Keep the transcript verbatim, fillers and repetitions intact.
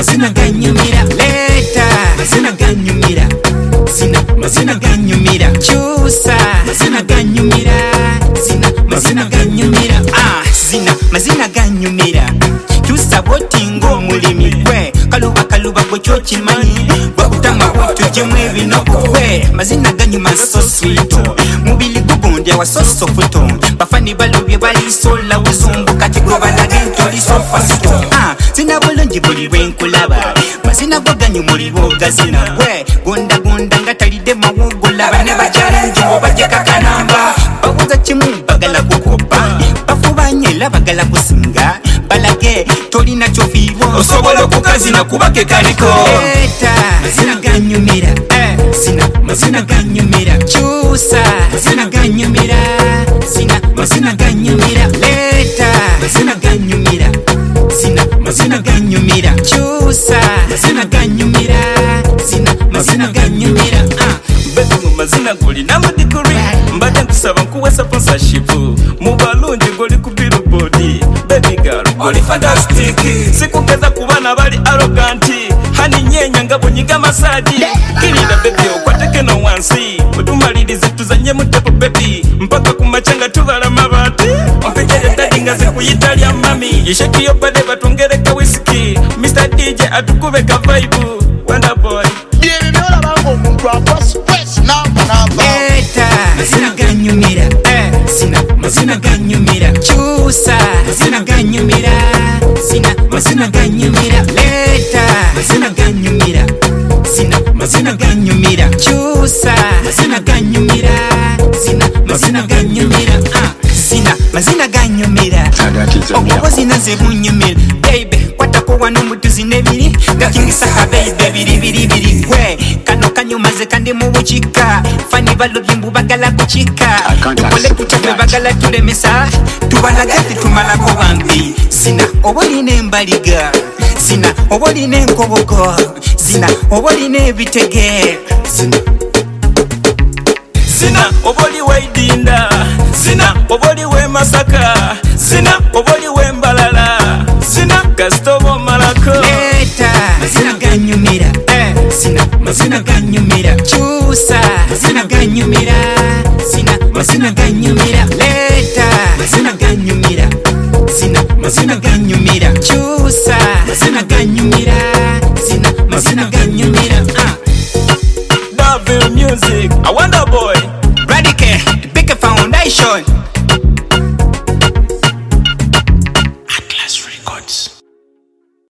mazina ganyumira leta mazina ganyumira zina mazina ganyumira chusa mazina ganyumira zina mazina ganyumira ah zina mazina ganyumira chusa botingo mulimi kwe kaluba kaluba gocho chimanyi bakutama wetu jemwe binokwe mazina ganyuma so sweet mubili gugondia wa so so futo bafani balubye bali sola uzumbu katiko banagento lisofa sito ah zina bolonji buli wenkulaba mazina goganyu muri bogazina kwe gonda gonda ngatalide mawugola bane bajaranjo baje kakanamba babuza chimu bagala kukopa bafubanyela bagala kusinga balage tolina chofibo osobola kukazina kubake kaliko leta mazina ganyumira eh sina mazina ganyumira chusa mazina ganyumira sina mazina ganyumira leta mazina ganyumira sina mazina ganyumira chusa mazina ganyumira sina mazina ganyumira ah bebe mu mazina goli na madikuri mbade kusaba kuwa sponsorship mu balunji goli ku billboard baby girl goli fantastic sikugeza kubana bali arrogant hani nyenya ngabo nyiga masaji kilida baby okwateke no wansi utumalirize tuzanye mutepo baby mpaka kumachanga tubala mabati ompekere dadinga ze kuyitalia mami yesheki yo bade batongereka whisky Mister D J atukube ka vibe wonder boy leta mazina ganyumira eh sina mazina ganyumira chusa mazina ganyumira sina mazina ganyumira leta mazina ganyumira sina mazina ganyumira chusa mazina ganyumira sina mazina ganyumira ah sina mazina ganyumira okubozi naze bunyumira baby kwatako wano mutuzi nebiri gakingisa baby biri biri biri kwe kano kanyumaze kandi mu buchika fani balobye mbubagala kuchika tukole kuchabe bagala tulemesa tubalagati tumala ko bambi sina oboline mbaliga sina oboline nkobogo sina oboline bitege sina sina oboli waidinda sina oboli we masaka sina oboli we mbalala sina gastobo malako leta mazina ganyumira eh sina mazina ganyumira chusa mazina ganyumira sina mazina ganyumira leta mazina ganyumira sina mazina ganyumira chusa mazina ganyumira sina mazina ganyumira ah Davil music, I wonder boy Radike, the big foundation.